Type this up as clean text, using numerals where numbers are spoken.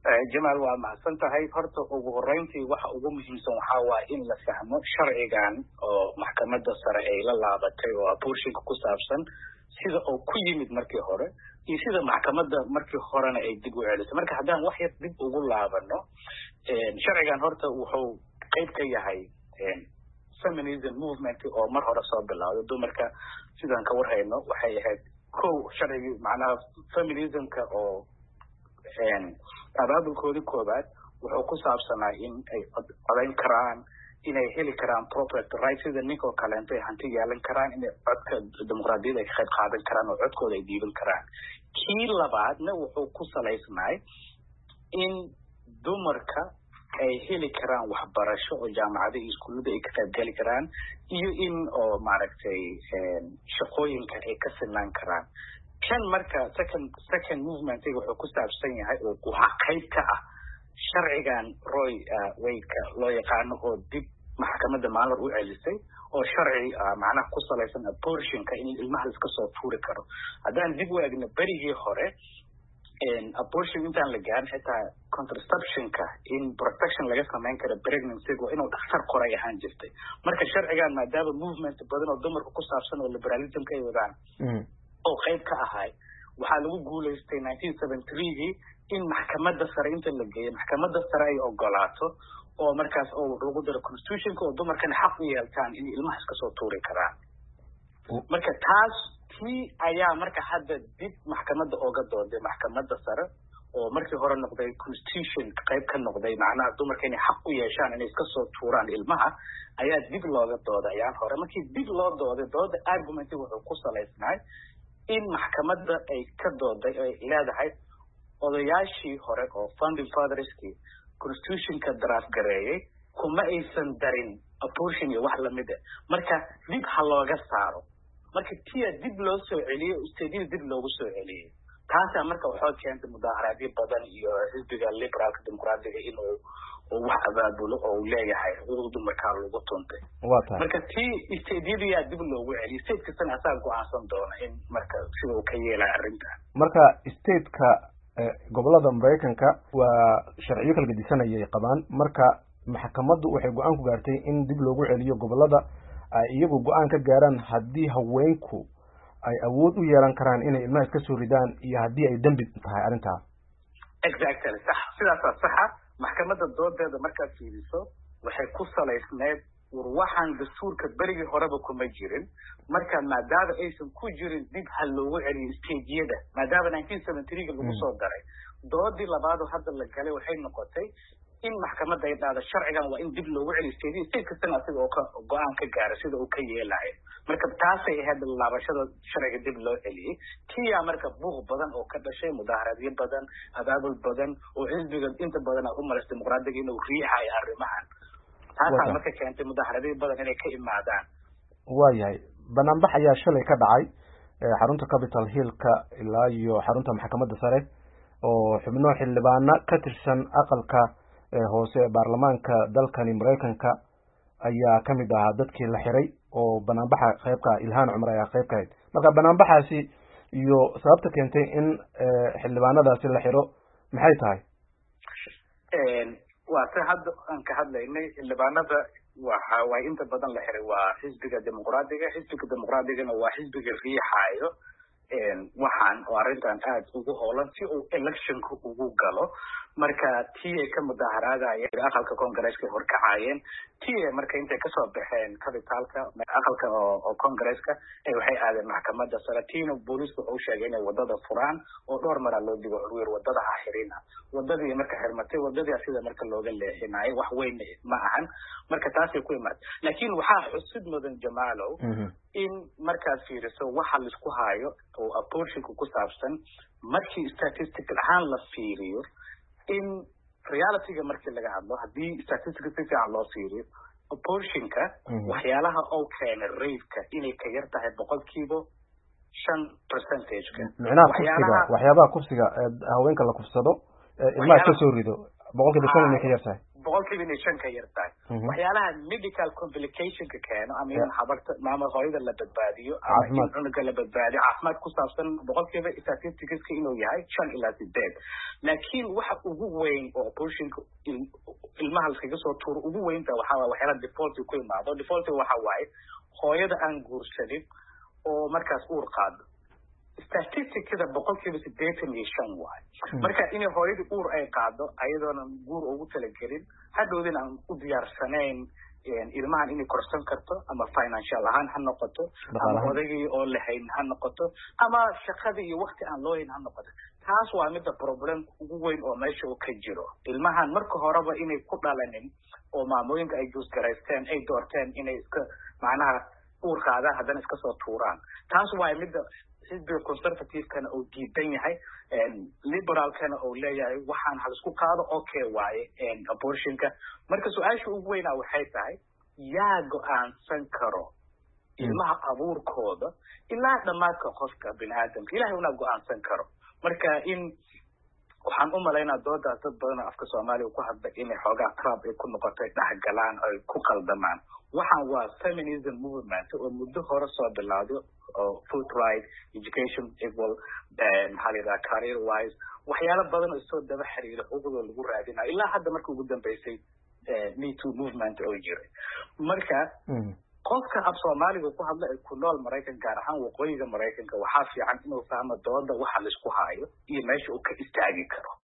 Jamal waa mahadsan tahay horta ugu horeyntii waxa ugu muhiimsan waxa waa in la fahmo sharcigan oo maxkamadda sare ay la laabatay oo abortionka ku saabsan sida uu ku yimid markii hore iyo sida maxkamadda markii horena ay dib u celisay marka haddaan wax yar dib ugu laabano sharcigan horta wuxuu qayb ka yahay feminism movement oo mar hore soo bilowday dumarka sidaan ka warhayno waxay ahayd kow sharcigii macnaha feminismka oo abaabulkoodii koobaad wuxuu ku saabsanaa in ay codayn karaan inay heli karaan property rights sida ninkoo kaleento ay hanti yeelan karaan inay codka dimuqraadiyadda ay ka qayb qaadan karaan oo codkooda ay dhiiban karaan kii labaadna wuxuu ku salaysnaay in dumarka ay heli karaan waxbarasho oo jaamacada iyo iskuullada ay ka qayb geli karaan iyo in oo maaragtay shaqooyinka ay ka sinaan karaan kan marka second movement wuxuu ku saabsan yahay oo waxa qayb ka ah sharcigan Roe Wade loo yaqaano oo dib maxkamadda maalar u celisay oo sharci macnaha ku salaysan abortionka in ilmaha iska soo tuuri karo haddaan dib u eegno berigii hore abortion intaan la gaarin xitaa contraceptionka in protection laga samayn karo pregnancy inuu dhakhtar qoray ahaan jirtay marka sharcigan maadaama movement badan oo dumarka ku saabsan oo liberalismka ay wadaan oo qayb ka ahay waxaa lagu guulaystay 1973gii in maxkamadda sare inta la geeyo maxkamadda sare ay ogolaato oo markaas oo lagu daro constitutionka oo dumarkana xaq u yeeltaan in ilmaha iska soo tuuri karaan marka taas tii ayaa marka hadda dib maxkamadda ooga dooday maxkamadda sare oo markii hore noqday constitution qayb ka noqday macnaha dumarka inay xaq u yeeshaan inay iska soo tuuraan ilmaha ayaa dib looga dooday ayaan hore markii dib loo dooday dooda argumenti wuxuu ku salaysnaay in maxkamadda ay ka dooday ay leedahay odayaashii hore oo founding fatherskii constitutionka draft gareeyay kuma aysan darin abortion iyo wax lamid ah marka dib ha looga saaro marka tii dib loo soo celiyay usteedii dib loogu soo celiyay taasa marka waxaa keentay mudaharaadyo badan iyo xisbiga liberalka dimuqraadiga inuu wax abaabulo oo leeyahay xuquuqda dumarka lagu tuntay marka tii isteediyada dib loogu celiyay state kastana asaa go'aansan doona in marka sida uu ka yeelaa arrinta marka stateka gobolada Mareykanka waa sharciyo kala gedisanayay qabaan marka maxkamaddu waxay go'aan ku gaartay in dib loogu celiyo gobolada ay iyagu go'aan ka gaaraan haddii haweenku ay awood u yeelan karaan inay ilmaha iska soo ridaan iyo haddii ay dambi tahay arrintaas exactly sax sidaas saxa maxkamadda doodeeda markaad fiiriso waxay ku salaysneed waxaan dastuurka berigii horeba kuma jirin marka maadaama aysan ku jirin dib ha loogu celiyo stageyada maadaama 1973 lagu soo daray doodii labaad oo hadda la galay waxay noqotay in maxkamadda ay dhahdo sharcigan waa in dib loogu celiyo state kastana asiga oo ka go'aan ka gaaro sida uu ka yeelayo marka taasay ahayd laabashada sharciga dib loo celiyay tiyaa marka buuq badan oo ka dhashay mudaharaadyo badan abaabul badan oo xisbiga inta badan u malaysta dimuqraadiga inuu riixayo arrimahan taasaa marka keentay mudaharaadyo badan inay ka imaadaan waayahay banaanbax ayaa shalay ka dhacay xarunta Capitol Hill-ka ilaa iyo xarunta maxkamadda sare oo xubno xildhibaano ka tirsan aqalka hoose baarlamaanka dalkani Mareykanka ayaa kamid ahaa dadkii la xiray oo banaanbaxa qaybka Ilhaan Cumar ayaa qayb ka ahayd marka banaanbaxaasi iyo sababta keentay in xildhibaanadaasi la xiro maxay tahay waa ta hadda aan ka hadlaynay xildhibaanada waxa way inta badan la xiray waa xisbiga dimuqraadiga waa xisbiga riixayo waxaan oo arrintan aad ugu hoolan si uu electionka ugu galo marka tii ay ka mudaharaadayeen aqalka Congress-ka horkacayeen tii marka intay ka soo baxeen capitalka aqalka oo Congress-ka ay waxay aadeen maxkamadda sare tiina booliisku wuxuu sheegay inay wadada furaan oo dhowr mar loo digo urur wadada xirina wadadii marka xirmatay wadadii sida marka looga leexinayo wax weyn ma ahan marka taas ay ku imaad laakiin waxa xusud mudan Jamaalow in markaad fiiriso waxa la isku hayo oo abortionku ku saabsan markii statistical ahaan la fiiriyo in reality-ga markii laga hadlo haddii statistics si fiican loo fiiriyo abortionka waxyaalaha oo keena rape-ka inay ka yar tahay 5%. waxyaabaha kufsiga haweenka la kufsado ilmaha ka soo rido 5% inay ka yar tahay boqolkiiba inay 5 ka yar tahay waxyaalaha medical complicationka keeno ama in habarta maama hooyada la badbaadiyo ama in cunuga la badbaadiyo caafimaad ku saabsan boqolkiiba statistics inuu yahay 5 ilaa 8 laakiin waxa ugu weyn oo abortionka ilmaha laga soo tuuro ugu weynta waxa waa waxyaalaha default ku imaado default waxa waaye hooyada aan guursanin oo markaas uur qaado statisticada boqolkiiba 85 waay marka in hooyada uur ay qaado ayadoona guur ugu talagelin hadhoodina aan u diyaarsanayn ilmahan inay korsan karto ama financial ahaan ha noqoto ama odagii oo lahayn ha noqoto ama shaqadii iyo waqti aan loo hayn ha noqoto taas waa mid problem ugu weyn oo meesha uu ka jiro ilmahan marka horeba inay ku dhalanin oo maamooyinka ay juus gareysteen ay doorteen inay iska macnaha uur qaadaan haddana iska soo tuuraan taas waa mid xisbiga conservative-kana uu diidan yahay liberal-kana uu leeyahay waxaan hal isku qaado okay waaye abortionka marka su-aasha ugu weynaa waxay tahay yaa go-aansan karo ilmaha abuurkooda ilaa dhammaadka qofka biniaadamka ilahay una go-aansan karo marka in waxaan u malaynaa doodaas dad badan oo afka soomaaliya ku hadla inay xoogaa trump ay ku noqotay dhexgalaan ay ku qaldamaan waxaan waa feminism movement oo muddo hore soo bilowday oo food right education equal maxaa la yidhaha career wise waxyaalo badan oo soo daba xiriira xuquuqdooda lagu raadinayo ilaa hadda marka ugu dambeysay me too movement oo jiray marka qofka af soomaaliga ku hadla ee ku nool maraykan gaar ahaan waqooyiga maraykanka waxaa fiican inuu fahmo dooda waxa la isku haayo iyo meesha uu ka istaagi karo